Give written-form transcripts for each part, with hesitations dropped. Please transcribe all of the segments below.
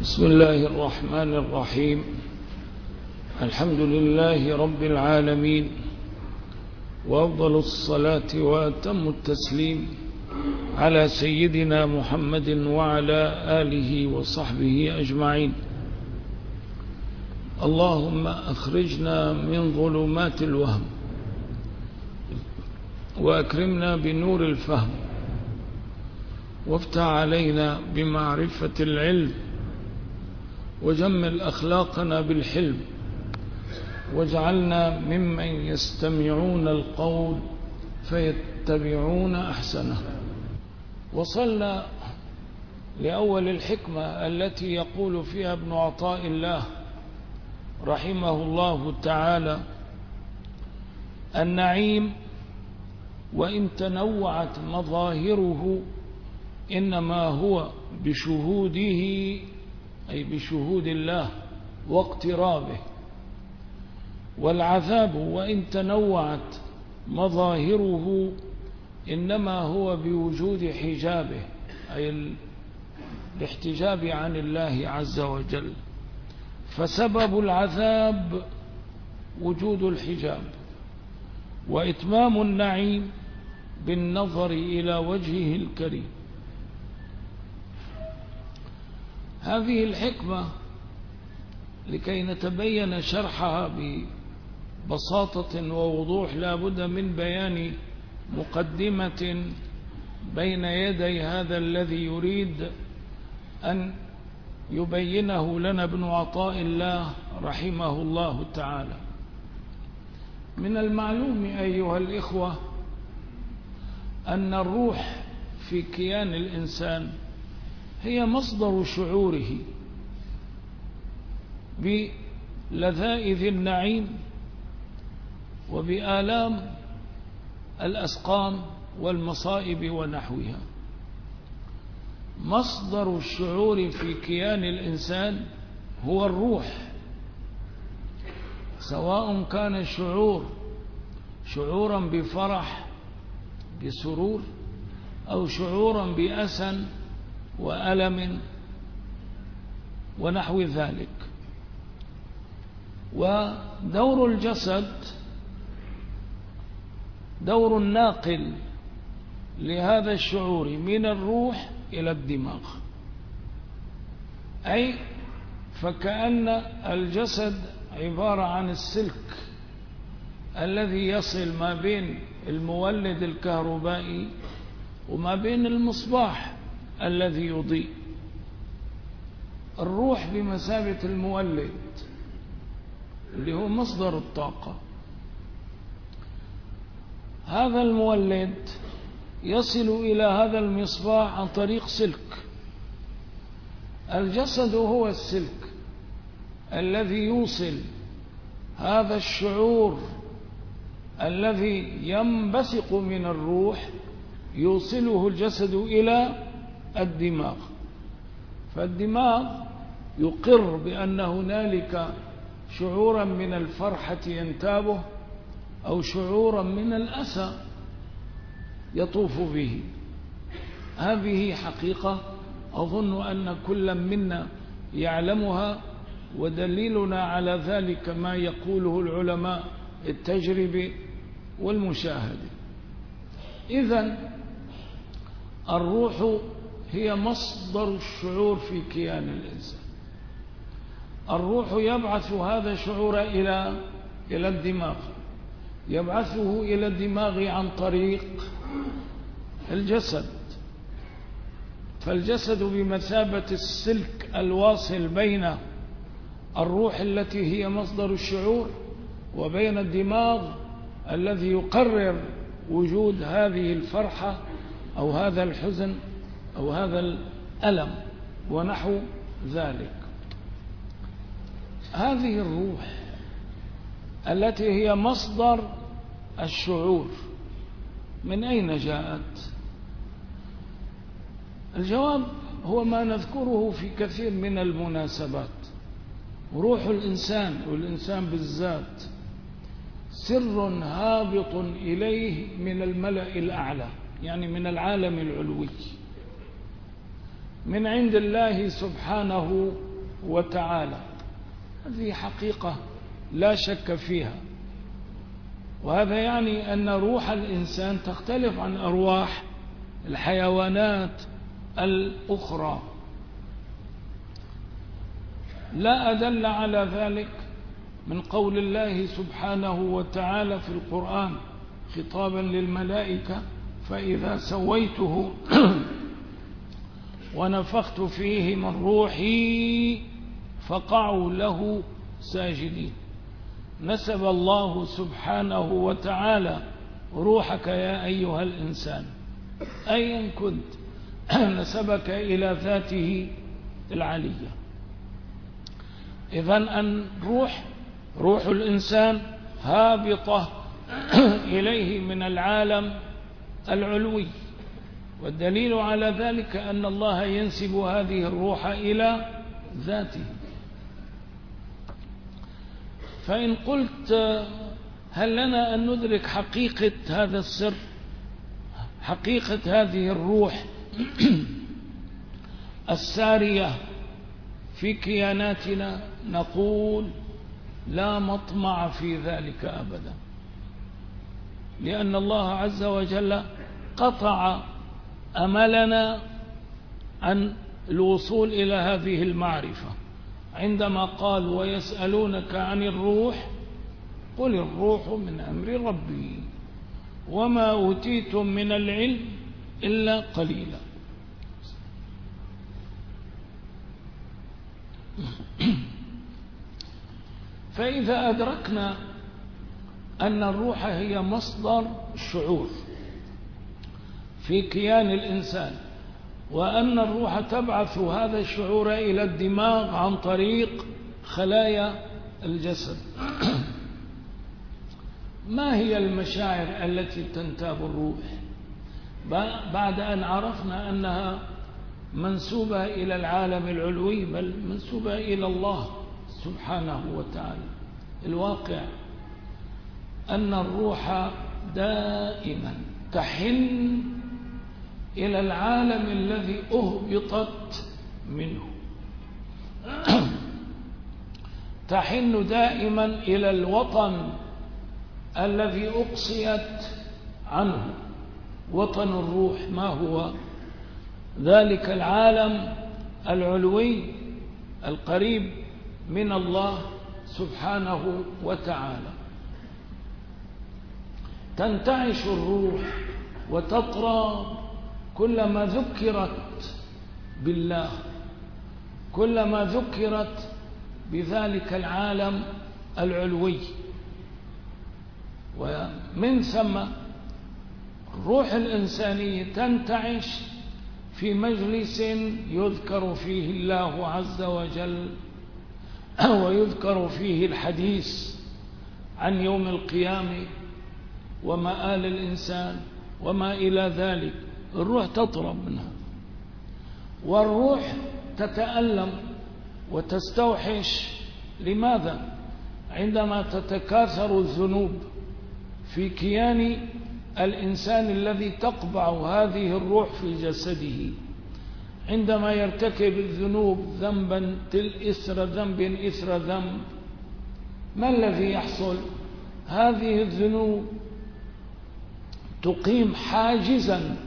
بسم الله الرحمن الرحيم. الحمد لله رب العالمين، وأفضل الصلاة وأتم التسليم على سيدنا محمد وعلى آله وصحبه أجمعين. اللهم أخرجنا من ظلمات الوهم وأكرمنا بنور الفهم، وافتح علينا بمعرفة العلم، وجمل أخلاقنا بالحلم، واجعلنا ممن يستمعون القول فيتبعون أحسنه. وصلنا لأول الحكمة التي يقول فيها ابن عطاء الله رحمه الله تعالى: النعيم وإن تنوعت مظاهره إنما هو بشهوده، أي بشهود الله واقترابه، والعذاب وإن تنوعت مظاهره إنما هو بوجود حجابه، أي الاحتجاب عن الله عز وجل. فسبب العذاب وجود الحجاب، وإتمام النعيم بالنظر إلى وجهه الكريم. هذه الحكمة لكي نتبين شرحها ببساطة ووضوح لا بد من بيان مقدمة بين يدي هذا الذي يريد أن يبينه لنا ابن عطاء الله رحمه الله تعالى. من المعلوم أيها الإخوة أن الروح في كيان الإنسان هي مصدر شعوره بلذائذ النعيم وبآلام الأسقام والمصائب ونحوها. مصدر الشعور في كيان الإنسان هو الروح، سواء كان الشعور شعورا بفرح بسرور، أو شعورا بأسى وألم ونحو ذلك. ودور الجسد دور الناقل لهذا الشعور من الروح إلى الدماغ، أي فكأن الجسد عبارة عن السلك الذي يصل ما بين المولد الكهربائي وما بين المصباح الذي يضيء. الروح بمثابة المولد اللي هو مصدر الطاقة. هذا المولد يصل إلى هذا المصباح عن طريق سلك. الجسد هو السلك الذي يوصل هذا الشعور الذي ينبثق من الروح، يوصله الجسد إلى الدماغ. فالدماغ يقر بأن هنالك شعورا من الفرحة ينتابه، أو شعورا من الأسى يطوف به. هذه حقيقة أظن أن كل منا يعلمها، ودليلنا على ذلك ما يقوله العلماء التجربة والمشاهدة. إذن الروح هي مصدر الشعور في كيان الإنسان. الروح يبعث هذا الشعور إلى الدماغ، يبعثه إلى الدماغ عن طريق الجسد. فالجسد بمثابة السلك الواصل بين الروح التي هي مصدر الشعور وبين الدماغ الذي يقرر وجود هذه الفرحة أو هذا الحزن أو هذا الألم ونحو ذلك. هذه الروح التي هي مصدر الشعور من أين جاءت؟ الجواب هو ما نذكره في كثير من المناسبات. روح الإنسان والإنسان بالذات سر هابط إليه من الملأ الأعلى، يعني من العالم العلوي، من عند الله سبحانه وتعالى. هذه حقيقة لا شك فيها، وهذا يعني أن روح الإنسان تختلف عن أرواح الحيوانات الأخرى. لا أدل على ذلك من قول الله سبحانه وتعالى في القرآن خطابا للملائكة: فإذا سويته ونفخت فيه من روحي فقعوا له ساجدين. نسب الله سبحانه وتعالى روحك يا أيها الإنسان أيا كنت نسبك إلى ذاته العلية. إذن أن روح الإنسان هابطة إليه من العالم العلوي، والدليل على ذلك أن الله ينسب هذه الروح إلى ذاته. فإن قلت هل لنا أن ندرك حقيقة هذا السر، حقيقة هذه الروح السارية في كياناتنا، نقول لا مطمع في ذلك أبدا، لأن الله عز وجل قطع أملنا عن الوصول إلى هذه المعرفة عندما قال: ويسألونك عن الروح قل الروح من أمر ربي وما أوتيتم من العلم إلا قليلا. فإذا أدركنا أن الروح هي مصدر الشعور في كيان الإنسان، وأن الروح تبعث هذا الشعور إلى الدماغ عن طريق خلايا الجسد، ما هي المشاعر التي تنتاب الروح بعد أن عرفنا أنها منسوبة إلى العالم العلوي، بل منسوبة إلى الله سبحانه وتعالى؟ الواقع أن الروح دائما تحن إلى العالم الذي أهبطت منه، تحن دائما إلى الوطن الذي أقصيت عنه. وطن الروح ما هو؟ ذلك العالم العلوي القريب من الله سبحانه وتعالى. تنتعش الروح وتطرى كلما ذكرت بالله، كلما ذكرت بذلك العالم العلوي، ومن ثم الروح الإنسانية تنتعش في مجلس يذكر فيه الله عز وجل، ويذكر فيه الحديث عن يوم القيامة ومآل الإنسان وما إلى ذلك. الروح تطرب منها، والروح تتألم وتستوحش. لماذا؟ عندما تتكاثر الذنوب في كيان الإنسان الذي تقبع هذه الروح في جسده، عندما يرتكب الذنوب ذنبا إثر ذنب إثر ذنب، ما الذي يحصل؟ هذه الذنوب تقيم حاجزا،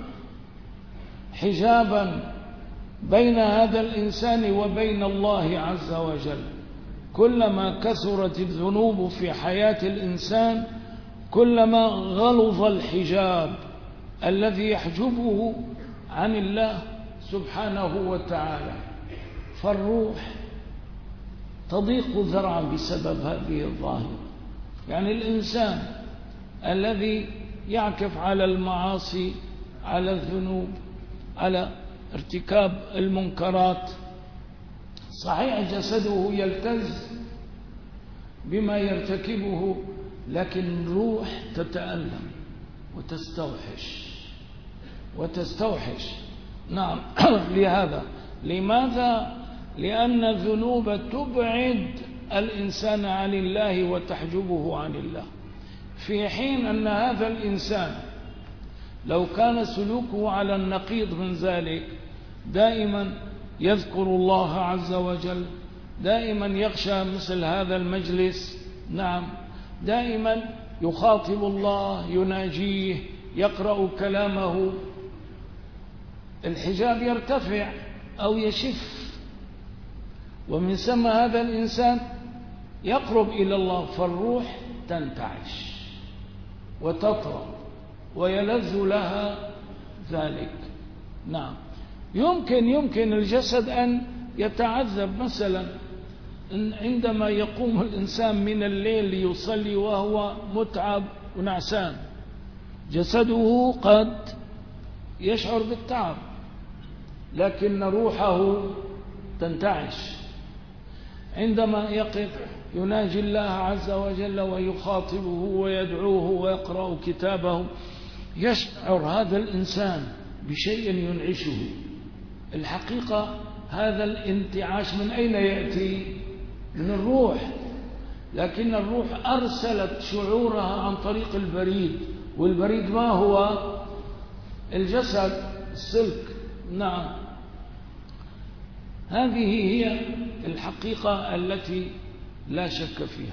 حجابا بين هذا الإنسان وبين الله عز وجل. كلما كثرت الذنوب في حياة الإنسان كلما غلظ الحجاب الذي يحجبه عن الله سبحانه وتعالى، فالروح تضيق ذرعا بسبب هذه الظاهرة. يعني الإنسان الذي يعكف على المعاصي، على الذنوب، على ارتكاب المنكرات، صحيح جسده يلتز بما يرتكبه، لكن الروح تتألم وتستوحش. نعم. لهذا، لماذا؟ لأن الذنوب تبعد الإنسان عن الله وتحجبه عن الله، في حين أن هذا الإنسان لو كان سلوكه على النقيض من ذلك، دائما يذكر الله عز وجل دائما يخشى مثل هذا المجلس، نعم، دائما يخاطب الله، يناجيه، يقرأ كلامه، الحجاب يرتفع أو يشف، ومن ثم هذا الإنسان يقرب إلى الله، فالروح تنتعش وتطرب ويلذ لها ذلك. نعم، يمكن الجسد أن يتعذب مثلا عندما يقوم الإنسان من الليل ليصلي وهو متعب ونعسان، جسده قد يشعر بالتعب، لكن روحه تنتعش. عندما يقف يناجي الله عز وجل ويخاطبه ويدعوه ويقرأ كتابه، يشعر هذا الإنسان بشيء ينعشه. الحقيقة هذا الانتعاش من أين يأتي؟ من الروح، لكن الروح أرسلت شعورها عن طريق البريد، والبريد ما هو؟ الجسد، السلك. نعم، هذه هي الحقيقة التي لا شك فيها.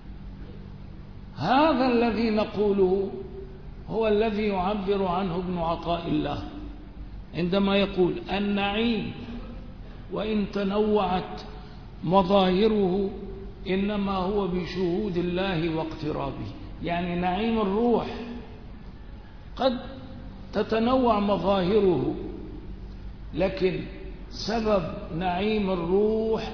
هذا الذي نقوله هو الذي يعبر عنه ابن عطاء الله عندما يقول النعيم وإن تنوعت مظاهره إنما هو بشهود الله واقترابه. يعني نعيم الروح قد تتنوع مظاهره، لكن سبب نعيم الروح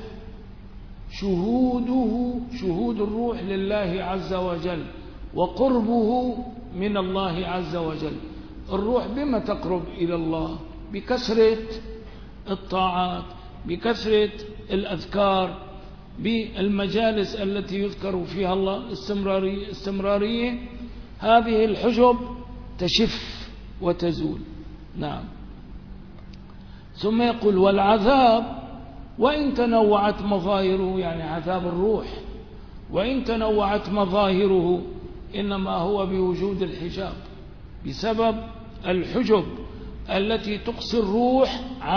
شهود الروح لله عز وجل وقربه من الله عز وجل. الروح بما تقرب إلى الله؟ بكثرة الطاعات، بكثرة الأذكار، بالمجالس التي يذكر فيها الله استمرارية. هذه الحجب تشف وتزول. نعم، ثم يقول والعذاب وإن تنوعت مظاهره، يعني عذاب الروح وإن تنوعت مظاهره إنما هو بوجود الحجاب، بسبب الحجب التي تقصي الروح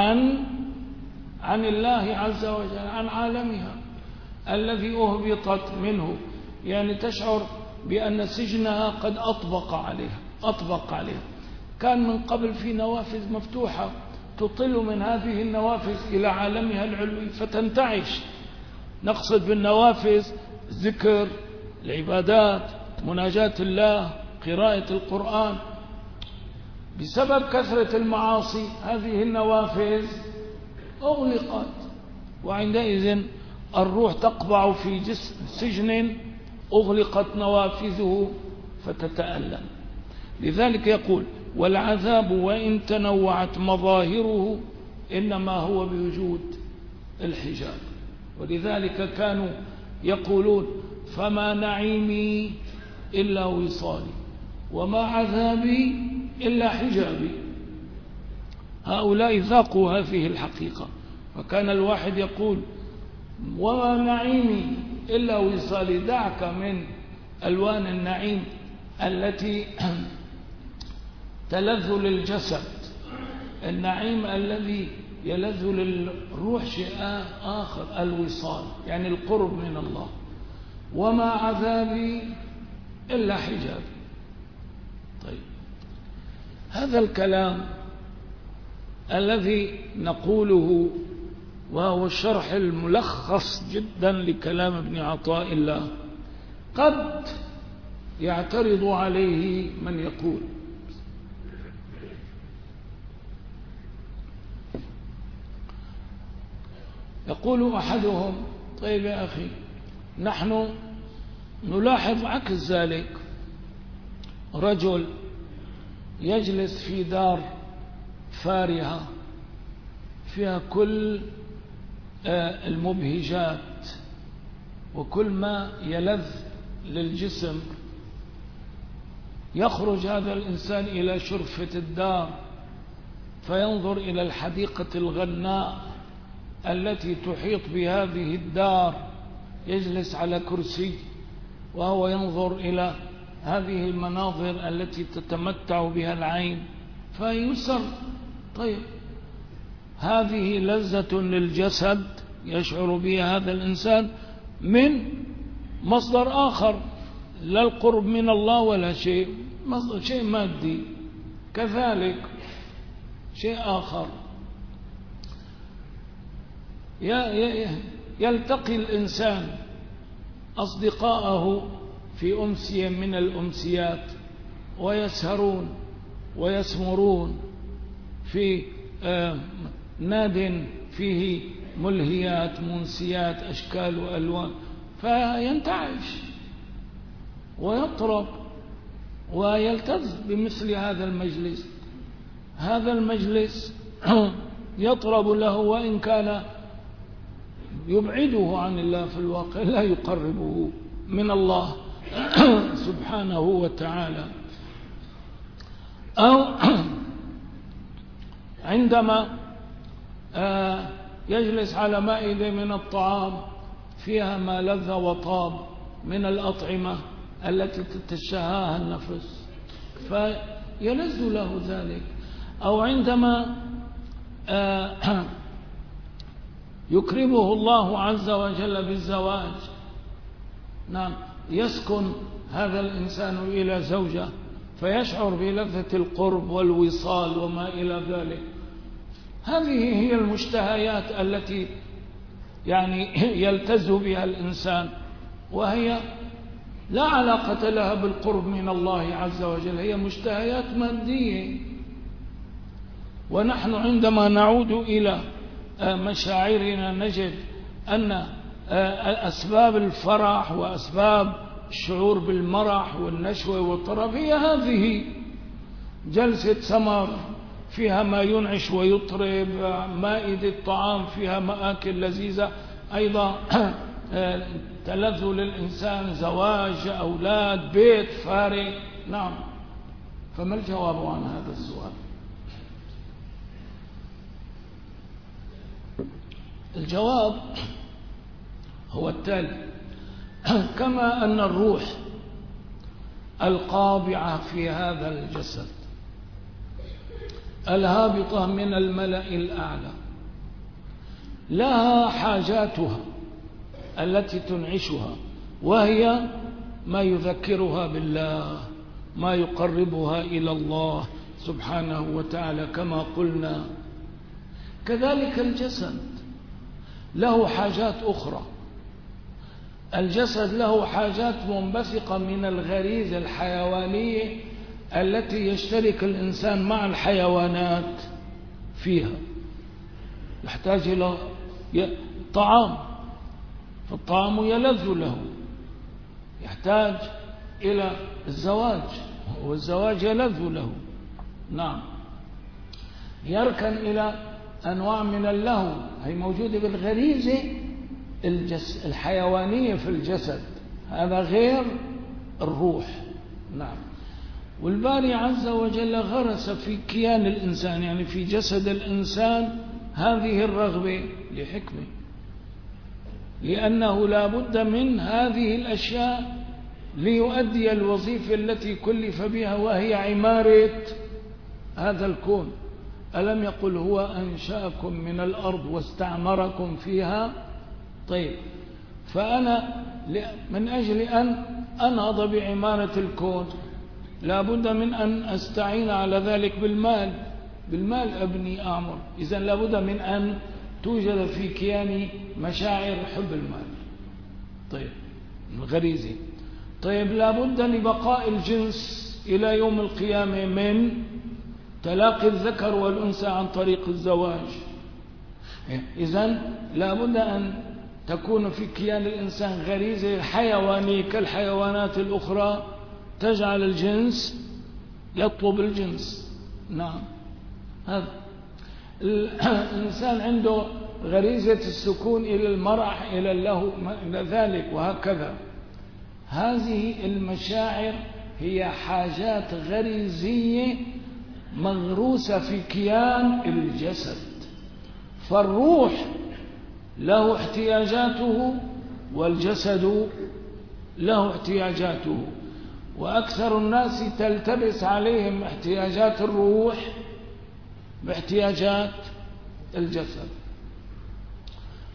عن الله عز وجل، عن عالمها الذي أهبطت منه. يعني تشعر بأن سجنها قد أطبق عليها. كان من قبل في نوافذ مفتوحة تطل من هذه النوافذ إلى عالمها العلوي فتنتعش. نقصد بالنوافذ ذكر، العبادات، مناجاة الله، قراءة القرآن. بسبب كثرة المعاصي هذه النوافذ أغلقت، وعندئذ الروح تقبع في سجن أغلقت نوافذه فتتألم. لذلك يقول والعذاب وإن تنوعت مظاهره إنما هو بوجود الحجاب. ولذلك كانوا يقولون فما نعيمي إلا وصالي وما عذابي إلا حجابي. هؤلاء ذاقوا هذه الحقيقة، فكان الواحد يقول وما نعيمي إلا وصالي. دعك من ألوان النعيم التي تلذ للجسد، النعيم الذي يلذ للروح شيء آخر، الوصال، يعني القرب من الله. وما عذابي إلا حجابي. طيب، هذا الكلام الذي نقوله وهو الشرح الملخص جدا لكلام ابن عطاء الله، قد يعترض عليه من يقول أحدهم طيب يا أخي، نحن نلاحظ عكس ذلك. رجل يجلس في دار فارهة فيها كل المبهجات وكل ما يلذ للجسم، يخرج هذا الإنسان إلى شرفة الدار فينظر إلى الحديقة الغناء التي تحيط بهذه الدار، يجلس على كرسي وهو ينظر إلى هذه المناظر التي تتمتع بها العين فيسر. طيب، هذه لذة للجسد يشعر به هذا الإنسان من مصدر آخر، لا القرب من الله ولا شيء، مصدر شيء مادي، كذلك شيء آخر. يلتقي الإنسان أصدقاءه في أمسية من الأمسيات ويسهرون ويسمرون في ناد فيه ملهيات منسيات أشكال وألوان، فينتعش ويطرب ويلتز بمثل هذا المجلس. هذا المجلس يطرب له، وإن كان يبعده عن الله في الواقع لا يقربه من الله سبحانه وتعالى. أو عندما يجلس على مائدة من الطعام فيها ما لذ وطاب من الأطعمة التي تتشهاها النفس فيلذ له ذلك. أو عندما يكرمه الله عز وجل بالزواج، نعم، يسكن هذا الإنسان إلى زوجة فيشعر بلذة القرب والوصال وما إلى ذلك. هذه هي المشتهيات التي يعني يلتز بها الإنسان، وهي لا علاقة لها بالقرب من الله عز وجل، هي مشتهيات مادية. ونحن عندما نعود إلى مشاعرنا نجد أن أسباب الفرح وأسباب الشعور بالمرح والنشوة والطرب هي هذه: جلسة سمر فيها ما ينعش ويطرب، مائدة طعام فيها مآكل لذيذة، أيضا تلذ للإنسان، زواج، أولاد، بيت فارغ. نعم، فما الجواب عن هذا السؤال؟ الجواب هو التالي: كما أن الروح القابعة في هذا الجسد الهابطة من الملأ الأعلى لها حاجاتها التي تنعشها، وهي ما يذكرها بالله، ما يقربها إلى الله سبحانه وتعالى كما قلنا. كذلك الجسد له حاجات أخرى. الجسد له حاجات منبثقة من الغريزة الحيوانية التي يشترك الإنسان مع الحيوانات فيها. يحتاج إلى طعام، فالطعام يلذ له. يحتاج إلى الزواج، والزواج يلذ له. نعم، يركن إلى أنواع من اللهو، هي موجودة بالغريزة الحيوانية في الجسد، هذا غير الروح. نعم، والباري عز وجل غرس في كيان الإنسان، يعني في جسد الإنسان، هذه الرغبة لحكمة، لأنه لا بد من هذه الأشياء ليؤدي الوظيفة التي كلف بها، وهي عمارة هذا الكون. ألم يقل هو أنشأكم من الأرض واستعمركم فيها؟ طيب، فأنا من أجل أن أنهض بعمارة الكون لا بد من أن أستعين على ذلك بالمال أبني أعمر. إذن لا بد من أن توجد في كياني مشاعر حب المال. طيب، الغريزة. طيب، لا بد لبقاء الجنس إلى يوم القيامة من تلاقي الذكر والأنثى عن طريق الزواج. إذن لا بد أن تكون في كيان الإنسان غريزة حيوانية كالحيوانات الأخرى تجعل الجنس يطلب الجنس. نعم، هذا الإنسان عنده غريزة السكون إلى المرح، إلى اللهو، إلى ذلك، وهكذا. هذه المشاعر هي حاجات غريزية مغروسة في كيان الجسد. فالروح له احتياجاته والجسد له احتياجاته، وأكثر الناس تلتبس عليهم احتياجات الروح باحتياجات الجسد.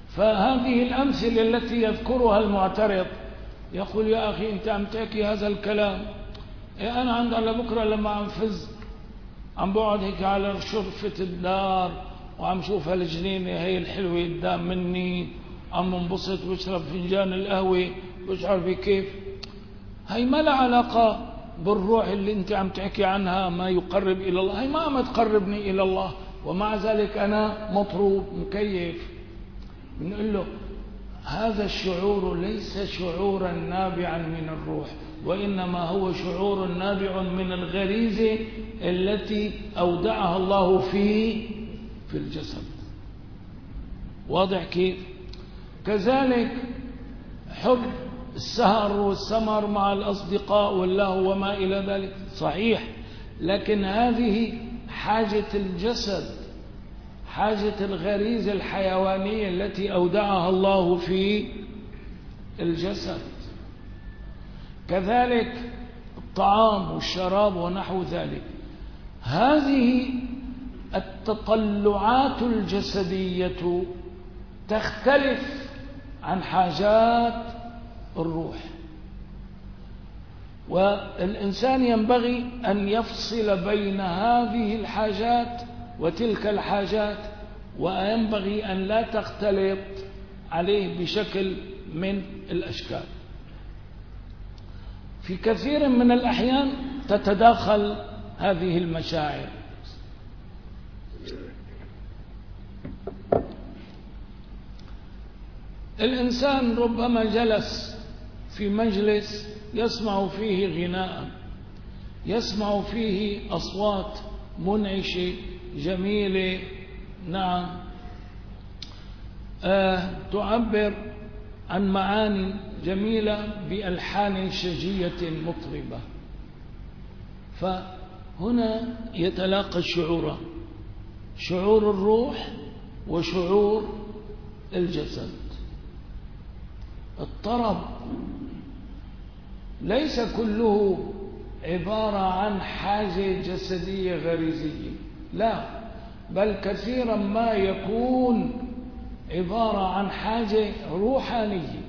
فهذه الأمثلة التي يذكرها المعترض يقول يا أخي أنت عم تحكي هذا الكلام، أنا عند على بكرة لما عم فز عم بقعد هيك على شرفة الدار وعم شوف هالجنينة هي الحلوة قدام مني، عم انبسط واشرب فنجان القهوة واشعر بكيف. هي ما لها علاقة بالروح اللي انت عم تحكي عنها ما يقرب إلى الله، هي ما عم تقربني إلى الله، ومع ذلك أنا مطروب مكيف. بنقول له هذا الشعور ليس شعورا نابعا من الروح، وإنما هو شعور نابع من الغريزة التي أودعها الله في الجسد. واضح كيف؟ كذلك حب السهر والسمر مع الأصدقاء واللهو وما إلى ذلك صحيح، لكن هذه حاجة الجسد، حاجة الغريزة الحيوانية التي أودعها الله في الجسد. كذلك الطعام والشراب ونحو ذلك. هذه التطلعات الجسدية تختلف عن حاجات الروح، والإنسان ينبغي أن يفصل بين هذه الحاجات وتلك الحاجات، وينبغي أن لا تختلط عليه بشكل من الأشكال. في كثير من الأحيان تتداخل هذه المشاعر. الإنسان ربما جلس في مجلس يسمع فيه غناء، يسمع فيه أصوات منعشة جميلة، نعم، تعبر عن معاني جميلة بألحان شجية مطربة. فهنا يتلاقى الشعوران، شعور الروح وشعور الجسد. الطرب ليس كله عبارة عن حاجة جسدية غريزية، لا، بل كثيرا ما يكون عبارة عن حاجة روحانية.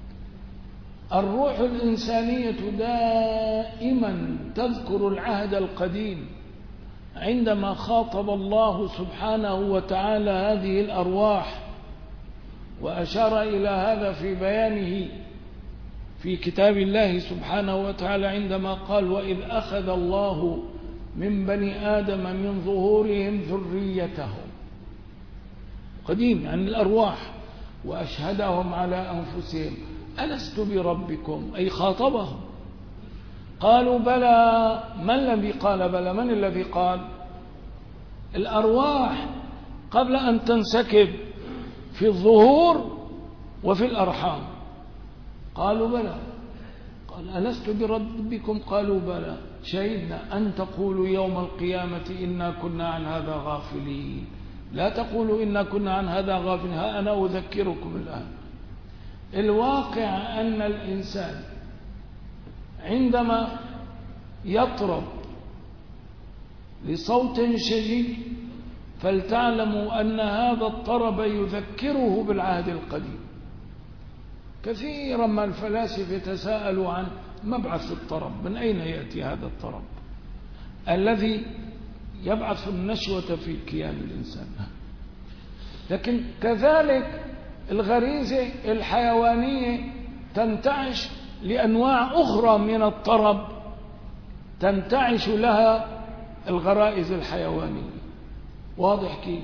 الروح الإنسانية دائما تذكر العهد القديم عندما خاطب الله سبحانه وتعالى هذه الأرواح، وأشار إلى هذا في بيانه في كتاب الله سبحانه وتعالى عندما قال وإذ أخذ الله من بني آدم من ظهورهم ذريتهم، قديم عن الأرواح، وأشهدهم على أنفسهم ألست بربكم، أي خاطبهم. قالوا بلى. من الذي قال بلى؟ من الذي قال؟ الأرواح قبل أن تنسكب في الظهور وفي الأرحام. قالوا بلى. قال ألست بربكم؟ قالوا بلى، شهدنا أن تقولوا يوم القيامة إنا كنا عن هذا غافلين. لا تقولوا إنا كنا عن هذا غافلين، ها أنا أذكركم الآن. الواقع أن الإنسان عندما يطرب لصوت شجي فلتعلموا أن هذا الطرب يذكره بالعهد القديم. كثيرا ما الفلاسفة يتساءلوا عن مبعث الطرب، من أين يأتي هذا الطرب الذي يبعث النشوة في كيان الإنسان. لكن كذلك الغريزة الحيوانية تنتعش لأنواع أخرى من الطرب، تنتعش لها الغرائز الحيوانية. واضح كيف؟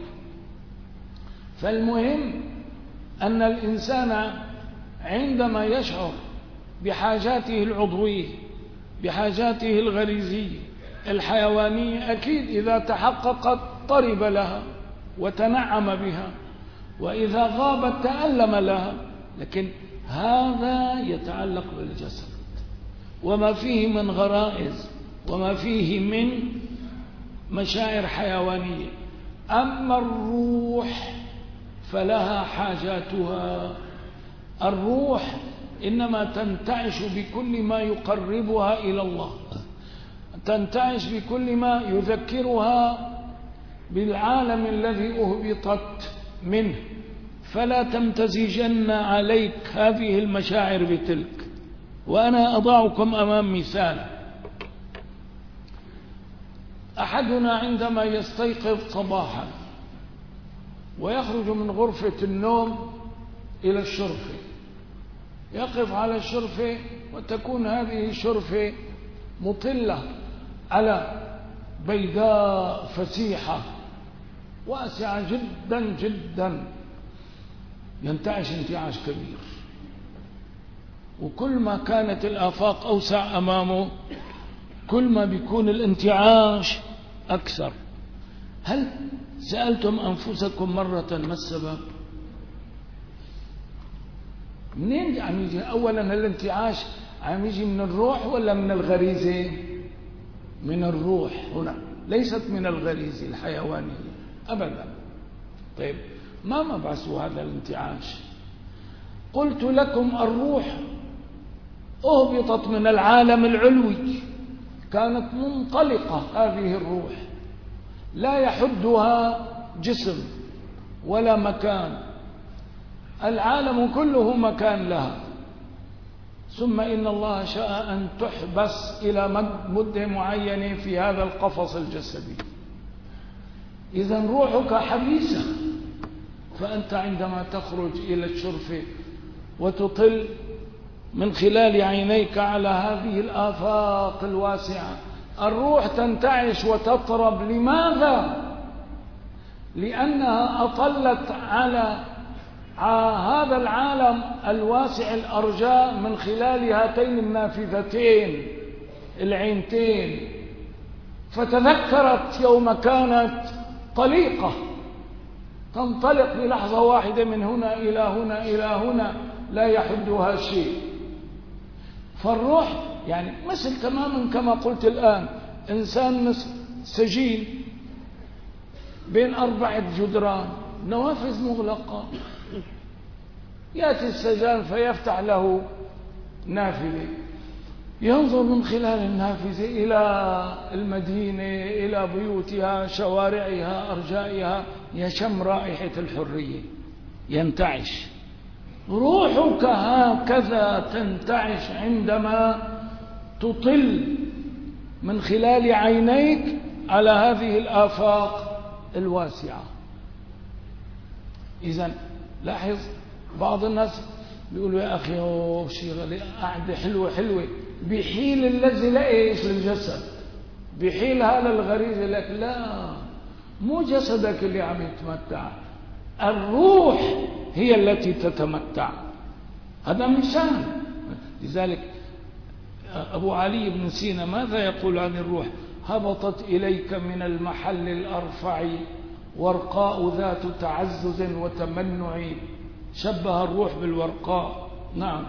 فالمهم أن الإنسان عندما يشعر بحاجاته العضوية، بحاجاته الغريزية الحيوانية، أكيد إذا تحققت طرب لها وتنعم بها، وإذا غابت تألم لها. لكن هذا يتعلق بالجسد وما فيه من غرائز وما فيه من مشاعر حيوانية. أما الروح فلها حاجاتها. الروح إنما تنتعش بكل ما يقربها إلى الله، تنتعش بكل ما يذكرها بالعالم الذي أهبطت منه، فلا تمتزجن عليك هذه المشاعر بتلك. وأنا أضعكم أمام مثال. أحدنا عندما يستيقظ صباحا ويخرج من غرفة النوم إلى الشرفة، يقف على الشرفة وتكون هذه الشرفة مطلة على بيداء فسيحة واسعة جدا جدا، ينتعش انتعاش كبير. وكل ما كانت الآفاق أوسع أمامه كل ما بيكون الانتعاش أكثر. هل سألتم أنفسكم مرة ما السبب؟ منين عم يجي؟ أولا الانتعاش عم يجي من الروح ولا من الغريزة؟ من الروح هنا، ليست من الغريزة الحيوانية أبدا. طيب ما مبعث هذا الانتعاش؟ قلت لكم الروح أهبطت من العالم العلوي، كانت منطلقة هذه الروح، لا يحدها جسم ولا مكان، العالم كله مكان لها. ثم إن الله شاء أن تحبس إلى مدة معينة في هذا القفص الجسدي. إذن روحك حبيسة، فأنت عندما تخرج إلى الشرفة وتطل من خلال عينيك على هذه الآفاق الواسعة، الروح تنتعش وتطرب. لماذا؟ لأنها أطلت على هذا العالم الواسع الأرجاء من خلال هاتين النافذتين العينتين، فتذكرت يوم كانت طليقة تنطلق بلحظة واحدة من هنا إلى هنا إلى هنا، لا يحدها شيء. فالروح يعني مثل تماما كما قلت الآن، إنسان سجين بين 4 جدران، نوافذ مغلقة، يأتي السجان فيفتح له نافذة، ينظر من خلال النافذة إلى المدينة، إلى بيوتها، شوارعها، أرجائها، يشم رائحة الحرية، ينتعش. روحك هكذا تنتعش عندما تطل من خلال عينيك على هذه الآفاق الواسعة. إذن لاحظ بعض الناس بيقولوا يا أخي شيء قعدة حلوة، بحيل الذي لإيش للجسد، بحيل هذا الغريزة لك. لا، مو جسدك اللي عم يتمتع، الروح هي التي تتمتع. هذا مثال. لذلك أبو علي بن سينا ماذا يقول عن الروح؟ هبطت إليك من المحل الأرفع ورقاء ذات تعزز وتمنع. شبه الروح بالورقاء. نعم،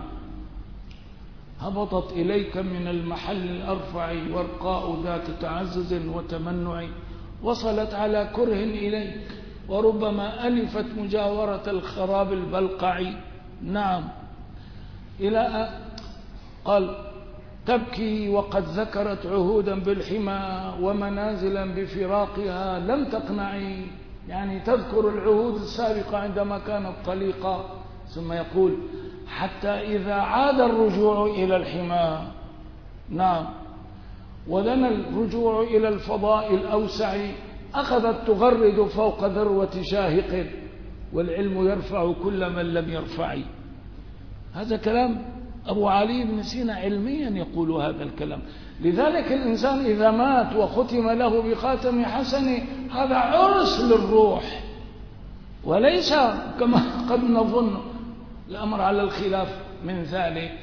هبطت إليك من المحل الأرفع ورقاء ذات تعزز وتمنع، وصلت على كره إليك وربما ألفت مجاورة الخراب البلقع. نعم، إلى قال تبكي وقد ذكرت عهودا بالحمى ومنازلا بفراقها لم تقنعي، يعني تذكر العهود السابقة عندما كانت طليقة. ثم يقول حتى إذا عاد الرجوع إلى الحمى، نعم، ودنا الرجوع إلى الفضاء الأوسع، أخذت تغرد فوق ذروة شاهق، والعلم يرفع كل من لم يرفع. هذا كلام أبو علي بن سينا، علميا يقول هذا الكلام. لذلك الإنسان إذا مات وختم له بخاتم حسن، هذا عرس للروح، وليس كما قد نظن الأمر على الخلاف من ذلك.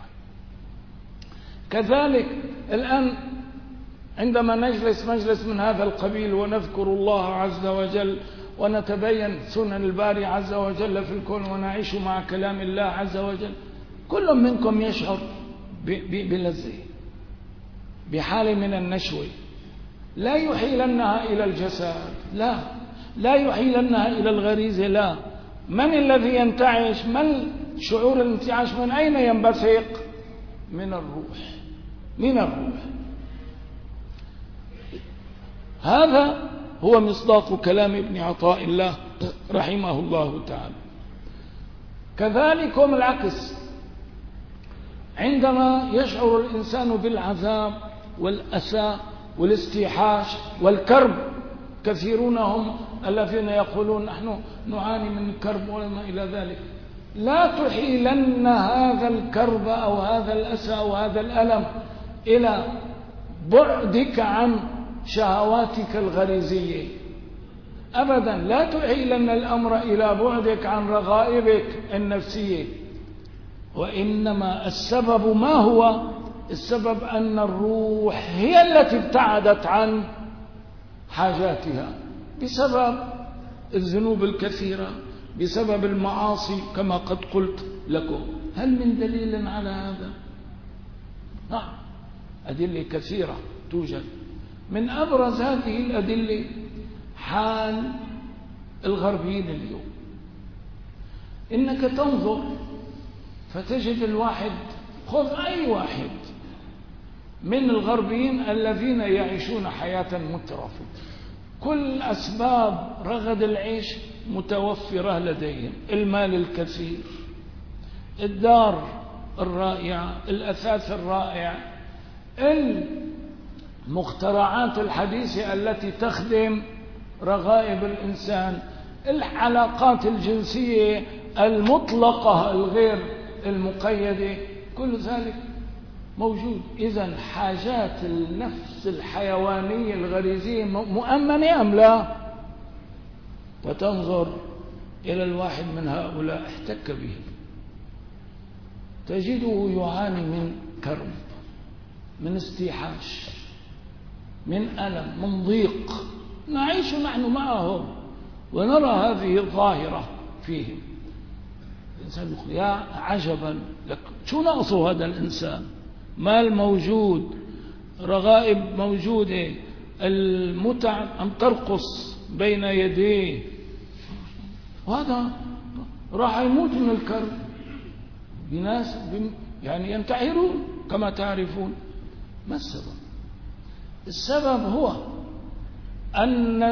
كذلك الآن عندما نجلس مجلس من هذا القبيل ونذكر الله عز وجل ونتبين سنن الباري عز وجل في الكون ونعيش مع كلام الله عز وجل، كل منكم يشعر بلذة، بحال من النشوة، لا يحيلنها إلى الجسد، لا يحيلنها إلى الغريزة. لا، من الذي ينتعش؟ من شعور الانتعاش من أين ينبثق؟ من الروح، من الروح. هذا هو مصداق كلام ابن عطاء الله رحمه الله تعالى. كذلك هم العكس، عندما يشعر الإنسان بالعذاب والأسى والاستيحاش والكرب، كثيرون هم الذين يقولون نحن نعاني من الكرب وما إلى ذلك، لا تحيلن هذا الكرب أو هذا الأسى أو هذا الألم إلى بعدك عن شهواتك الغريزية أبدا، لا تحيلن الأمر إلى بعدك عن رغائبك النفسية، وإنما السبب ما هو؟ السبب أن الروح هي التي ابتعدت عن حاجاتها بسبب الذنوب الكثيرة، بسبب المعاصي كما قد قلت لكم. هل من دليل على هذا؟ نعم، أدلة كثيرة توجد. من أبرز هذه الأدلة حال الغربيين اليوم. إنك تنظر فتجد الواحد، خذ أي واحد من الغربيين الذين يعيشون حياة مترفة، كل أسباب رغد العيش متوفرة لديهم، المال الكثير، الدار الرائعة، الأثاث الرائع، المخترعات الحديثة التي تخدم رغائب الإنسان، العلاقات الجنسية المطلقة الغير المقيدة، كل ذلك موجود. إذن حاجات النفس الحيوانية الغريزية مؤمنة أم لا؟ وتنظر إلى الواحد من هؤلاء احتك به تجده يعاني من كرب، من استيحاش، من ألم، من ضيق، نعيش نحن معهم ونرى هذه الظاهرة فيهم. الإنسان يقول يا عجبا لك، شو ناقصه هذا الإنسان؟ مال موجود، رغائب موجودة، المتع أم ترقص بين يديه، وهذا راح يموت من الكرب. بناس يعني ينتحرون كما تعرفون. ما السبب؟ السبب هو أن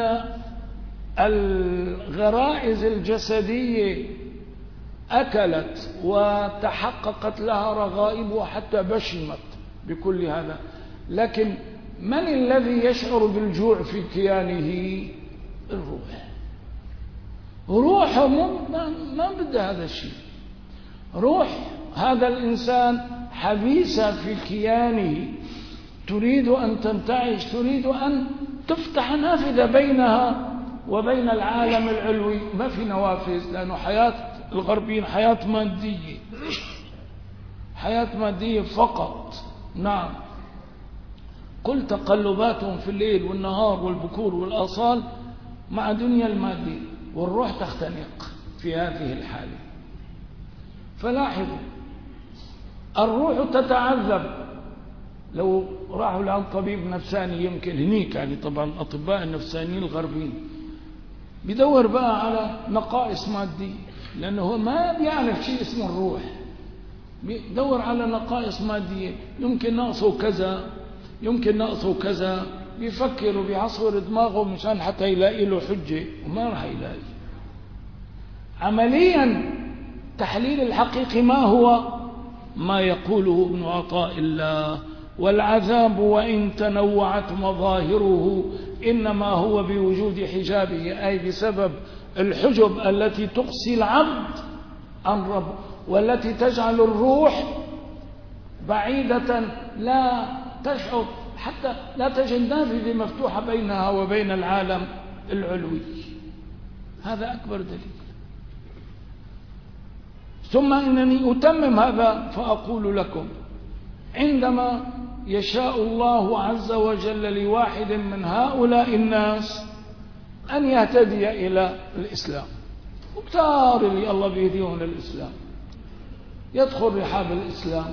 الغرائز الجسدية أكلت وتحققت لها رغائب وحتى بشمت بكل هذا، لكن من الذي يشعر بالجوع في كيانه؟ الروح. روحه ما بدها هذا الشيء. روح هذا الإنسان حبيسة في كيانه، تريد أن تنتعش، تريد أن تفتح نافذة بينها وبين العالم العلوي. ما في نوافذ، لأنه حياة الغربيين حياة مادية، حياة مادية فقط. نعم، كل تقلباتهم في الليل والنهار والبكور والآصال مع دنيا المادية، والروح تختنق في هذه الحالة. فلاحظوا، الروح تتعذب لو راحوا لعند طبيب نفساني، يمكن هنيك يعني طبعا الأطباء النفسانيين الغربيين بيدور بقى على نقائص مادية، لأنه هو ما بيعرف شيء اسمه الروح، بيدور على نقائص مادية، يمكن نقصه كذا، يمكن نقصه كذا، بيفكر وبيعصر دماغه مشان حتى يلاقي له حجة، وما راح يلاقي. عمليا تحليل الحقيقي ما هو؟ ما يقوله ابن عطاء الله: والعذاب وإن تنوعت مظاهره إنما هو بوجود حجابه، أي بسبب الحجب التي تقصي العبد عن رب، والتي تجعل الروح بعيدة لا تشعر، حتى لا تجد نافذة مفتوحة بينها وبين العالم العلوي. هذا أكبر دليل. ثم إنني أتمم هذا فأقول لكم: عندما يشاء الله عز وجل لواحد من هؤلاء الناس أن يهتدي إلى الإسلام، وكثار اللي الله بيهديهم للإسلام، يدخل رحاب الإسلام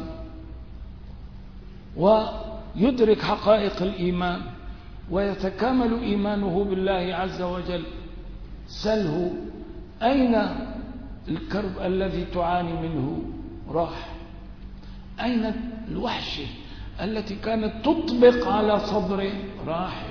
ويدرك حقائق الإيمان ويتكامل إيمانه بالله عز وجل، سله أين الكرب الذي تعاني منه راح؟ أين الوحشة التي كانت تطبق على صدره راحت؟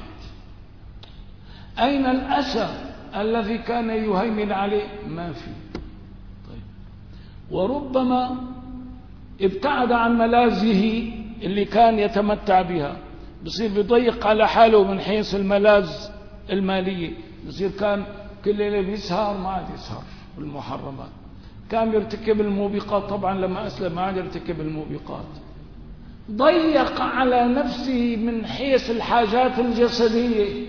أين الأسى الذي كان يهيمن عليه؟ ما في. طيب، وربما ابتعد عن ملاذه اللي كان يتمتع بها، بصير بيضيق على حاله من حيث الملاذ المالية، بصير كان كل ليلة بيسهر ما عاد يسهر بالمحرمات، كان يرتكب الموبقات، طبعا لما أسلم ما عاد يرتكب الموبقات، ضيق على نفسه من حيث الحاجات الجسدية،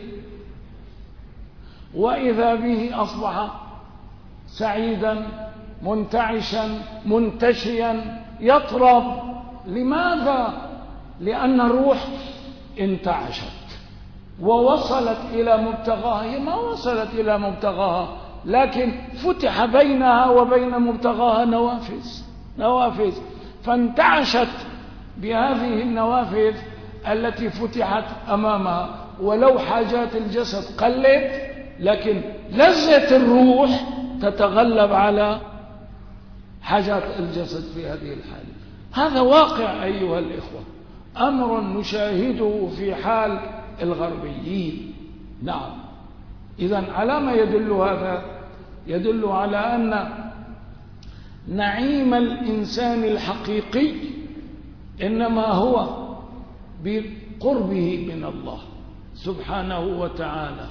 وإذا به أصبح سعيدا منتعشا منتشيا يطرب. لماذا؟ لأن الروح انتعشت ووصلت إلى مبتغاها. هي ما وصلت إلى مبتغاها، لكن فتح بينها وبين مبتغاها نوافذ، فانتعشت بهذه النوافذ التي فتحت أمامها. ولو حاجات الجسد قلت، لكن لذة الروح تتغلب على حاجات الجسد في هذه الحالة. هذا واقع أيها الإخوة، أمر نشاهده في حال الغربيين. نعم. إذن على ما يدل هذا؟ يدل على أن نعيم الإنسان الحقيقي إنما هو بقربه من الله سبحانه وتعالى،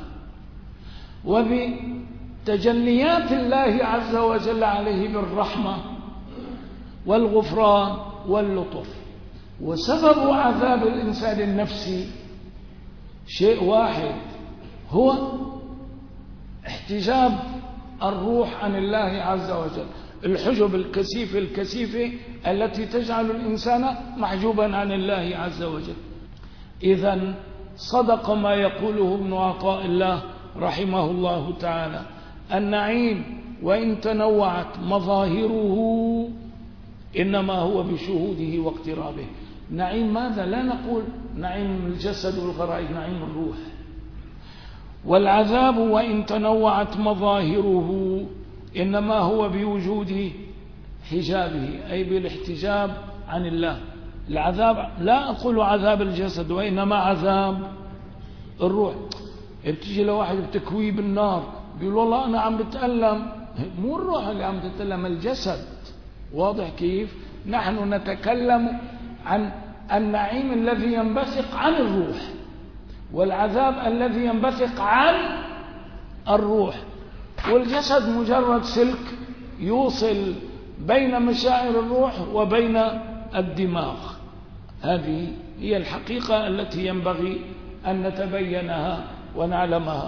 وبتجليات الله عز وجل عليه بالرحمة والغفران واللطف. وسبب عذاب الإنسان النفسي شيء واحد، هو احتجاب الروح عن الله عز وجل، الحجب الكثيفة التي تجعل الإنسان محجوبا عن الله عز وجل. إذن صدق ما يقوله ابن عطاء الله رحمه الله تعالى: النعيم وإن تنوعت مظاهره إنما هو بشهوده واقترابه. نعيم ماذا؟ لا نقول نعيم الجسد والغرائز، نعيم الروح. والعذاب وإن تنوعت مظاهره إنما هو بوجود حجابه، أي بالاحتجاب عن الله. العذاب لا أقول عذاب الجسد، وإنما عذاب الروح. بتيجي لواحد بتكويه بالنار بيقول والله أنا عم بتألم، مو الروح اللي عم تتألم، الجسد. واضح كيف؟ نحن نتكلم عن النعيم الذي ينبثق عن الروح، والعذاب الذي ينبثق عن الروح. والجسد مجرد سلك يوصل بين مشاعر الروح وبين الدماغ. هذه هي الحقيقة التي ينبغي أن نتبينها ونعلمها.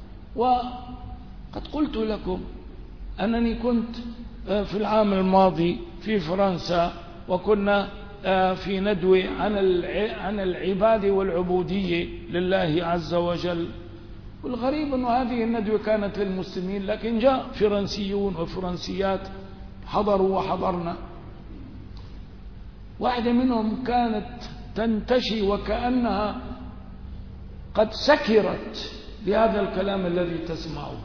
وقد قلت لكم أنني كنت في العام الماضي في فرنسا، وكنا في ندوة عن العبادة والعبودية لله عز وجل. والغريب أن هذه الندوة كانت للمسلمين، لكن جاء فرنسيون وفرنسيات حضروا وحضرنا. واحدة منهم كانت تنتشي وكأنها قد سكرت بهذا الكلام الذي تسمعه،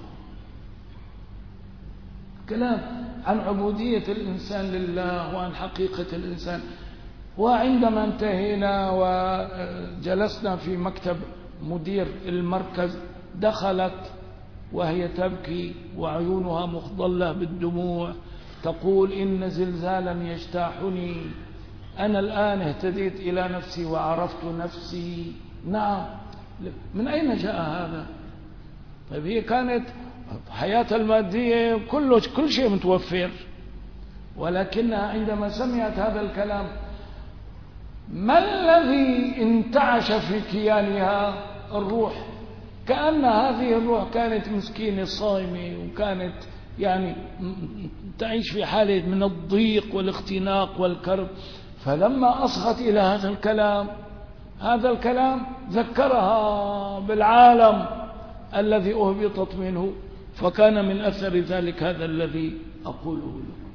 كلام عن عبودية الإنسان لله وعن حقيقة الإنسان. وعندما انتهينا وجلسنا في مكتب مدير المركز، دخلت وهي تبكي وعيونها مخضلة بالدموع، تقول: إن زلزالا يجتاحني، أنا الآن اهتديت إلى نفسي وعرفت نفسي. نعم، من أين جاء هذا؟ طيب هي كانت حياتها المادية كل شيء متوفر، ولكنها عندما سمعت هذا الكلام، ما الذي انتعش في كيانها؟ الروح. كأن هذه الروح كانت مسكينة صائمة، وكانت يعني تعيش في حالة من الضيق والاختناق والكرب. فلما أصغت إلى هذا الكلام ذكرها بالعالم الذي أهبطت منه، فكان من أثر ذلك هذا الذي أقوله لكم.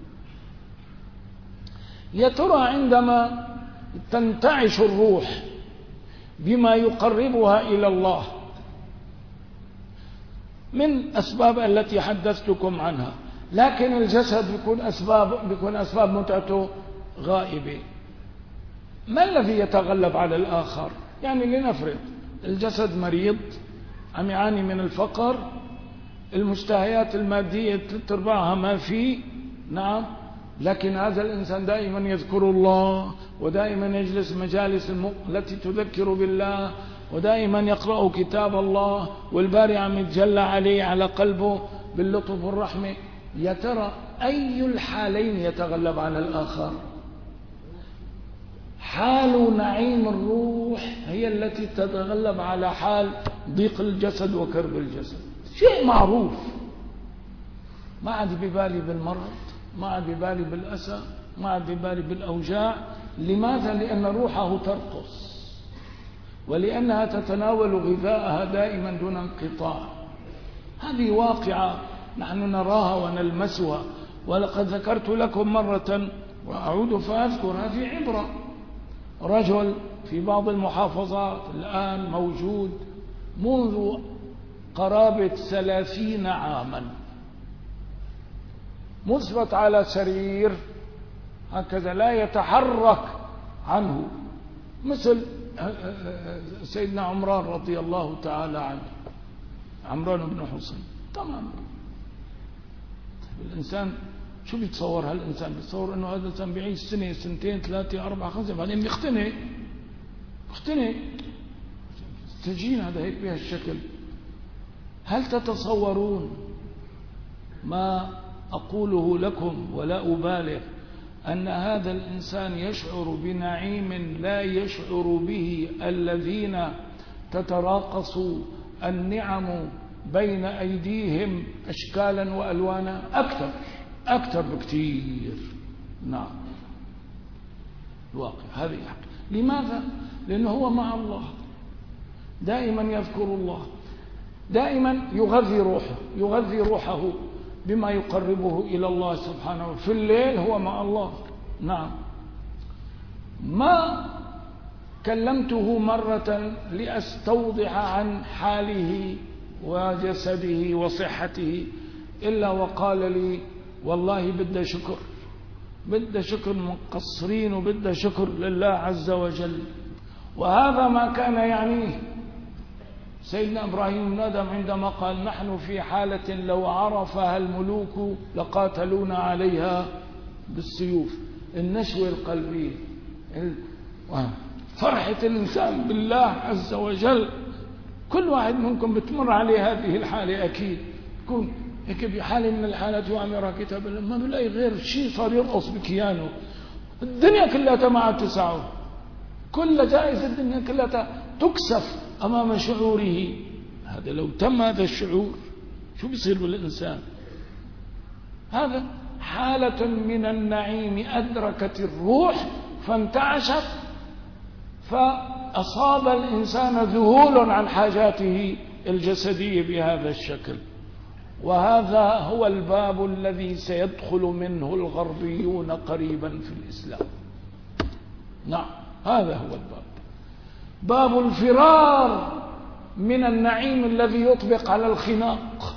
يا ترى عندما تنتعش الروح بما يقربها إلى الله من أسباب التي حدثتكم عنها، لكن الجسد بيكون أسباب متعته غائبة، ما الذي يتغلب على الآخر؟ يعني لنفرض الجسد مريض عم يعاني من الفقر، المشتهيات المادية تربعها ما فيه، نعم، لكن هذا الإنسان دائما يذكر الله، ودائما يجلس مجالس التي تذكر بالله، ودائما يقرأ كتاب الله، والباري عم يتجلى عليه على قلبه باللطف والرحمة. يا ترى أي الحالين يتغلب على الآخر؟ حال نعيم الروح هي التي تتغلب على حال ضيق الجسد وكرب الجسد. شيء معروف. ما عاد ببالي بالمرض، ما عاد ببالي بالأسى، ما عاد ببالي بالأوجاع. لماذا؟ لأن روحه ترقص، ولأنها تتناول غذاءها دائما دون انقطاع. هذه واقعة نحن نراها ونلمسها. ولقد ذكرت لكم مرة وأعود فأذكر، هذه عبرة. رجل في بعض المحافظات الآن موجود منذ قرابة 30 عاما، مثبت على سرير هكذا لا يتحرك عنه، مثل سيدنا عمران رضي الله تعالى عنه، عمران بن حسين. تمام. الإنسان شو بيتصور؟ هالإنسان بيتصور أنه هذا الإنسان بيعيش سنة سنتين ثلاثة أربعة خمسة بعدين بيختنق. تجين هذا هيك بهالشكل. هل تتصورون ما أقوله لكم ولا أبالغ أن هذا الإنسان يشعر بنعيم لا يشعر به الذين تتراقص النعم بين أيديهم أشكالا وألوانا؟ أكثر بكثير. نعم، الواقع هذه حق. لماذا؟ لأنه هو مع الله، دائما يذكر الله، دائما يغذي روحه بما يقربه إلى الله سبحانه. في الليل هو مع الله. نعم. ما كلمته مرة لأستوضح عن حاله وجسده وصحته إلا وقال لي والله بدي شكر مقصرين، وبدي شكر لله عز وجل. وهذا ما كان يعنيه سيدنا إبراهيم بن آدم عندما قال نحن في حالة لو عرفها الملوك لقاتلونا عليها بالسيوف. النشوة القلبية، فرحة الإنسان بالله عز وجل. كل واحد منكم بتمر عليه هذه الحالة أكيد. يكون هيك بحالة من الحالات وعم كتاب الله ما بلاقي غير شيء صار يرقص بكيانه. الدنيا كلها ما عاد تسعه، كل جائزة الدنيا كلها تكسف أمام شعوره. هذا لو تم هذا الشعور شو بيصير بالإنسان؟ هذا حالة من النعيم أدركت الروح فانتعشت، فأصاب الإنسان ذهول عن حاجاته الجسدية بهذا الشكل. وهذا هو الباب الذي سيدخل منه الغربيون قريبا في الإسلام. نعم، هذا هو الباب، باب الفرار من النعيم الذي يطبق على الخناق،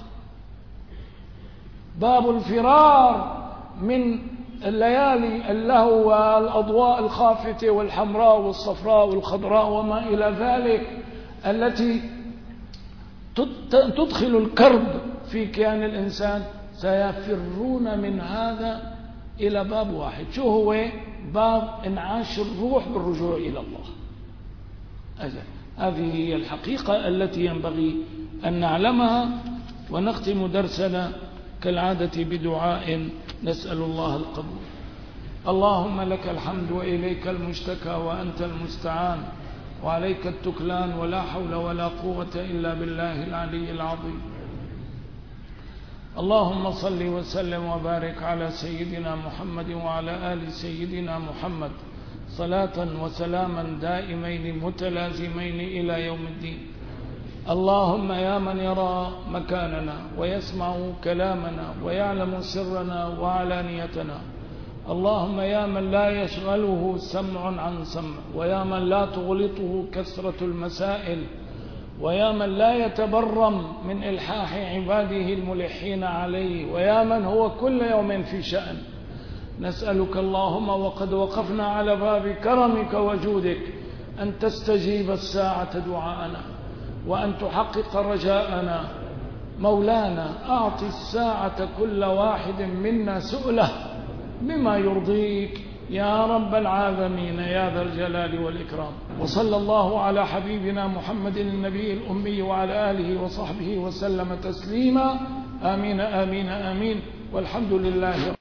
باب الفرار من الليالي اللهو والأضواء الخافتة والحمراء والصفراء والخضراء وما إلى ذلك التي تدخل الكرب في كيان الإنسان. سيفرون من هذا إلى باب واحد. شو هو؟ باب انعاش الروح بالرجوع إلى الله. هذه هي الحقيقة التي ينبغي أن نعلمها. ونختم درسنا كالعادة بدعاء نسأل الله القبول. اللهم لك الحمد وإليك المشتكى وأنت المستعان وعليك التكلان ولا حول ولا قوة إلا بالله العلي العظيم. اللهم صل وسلم وبارك على سيدنا محمد وعلى آل سيدنا محمد صلاة وسلاما دائمين متلازمين إلى يوم الدين. اللهم يا من يرى مكاننا ويسمع كلامنا ويعلم سرنا وعلانيتنا، اللهم يا من لا يشغله سمع عن سمع، ويا من لا تغلطه كثرة المسائل، ويا من لا يتبرم من إلحاح عباده الملحين عليه، ويا من هو كل يوم في شأن، نسألك اللهم وقد وقفنا على باب كرمك وجودك أن تستجيب الساعة دعاءنا وأن تحقق رجاءنا. مولانا أعطي الساعة كل واحد منا سؤله بما يرضيك يا رب العالمين يا ذا الجلال والإكرام. وصلى الله على حبيبنا محمد النبي الأمي وعلى آله وصحبه وسلم تسليما. آمين آمين آمين، والحمد لله.